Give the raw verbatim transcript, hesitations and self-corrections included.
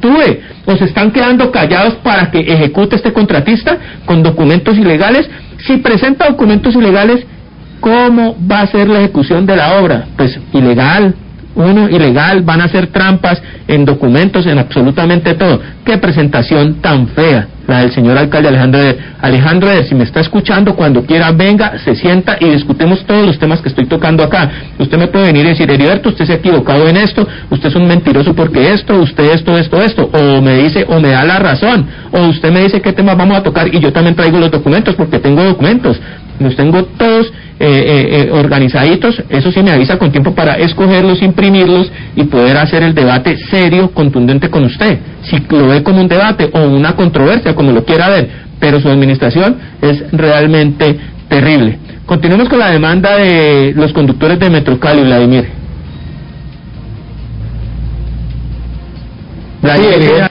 actúe, o se están quedando callados para que ejecute este contratista con documentos ilegales. Si presenta documentos ilegales, ¿cómo va a ser la ejecución de la obra? Pues ilegal. Uno, ilegal, van a hacer trampas en documentos, en absolutamente todo. ¡Qué presentación tan fea la del señor alcalde Alejandro Eder! Alejandro Eder, si me está escuchando, cuando quiera venga, se sienta y discutimos todos los temas que estoy tocando acá. Usted me puede venir y decir, Heriberto, usted se ha equivocado en esto, usted es un mentiroso porque esto, usted esto, esto, esto, o me dice, o me da la razón, o usted me dice qué temas vamos a tocar y yo también traigo los documentos porque tengo documentos. Los tengo todos eh, eh, eh, organizaditos, eso sí me avisa con tiempo para escogerlos, imprimirlos y poder hacer el debate serio, contundente con usted, si lo ve como un debate o una controversia, como lo quiera ver, pero su administración es realmente terrible. Continuemos con la demanda de los conductores de Metrocali, Vladimir. Vladimir.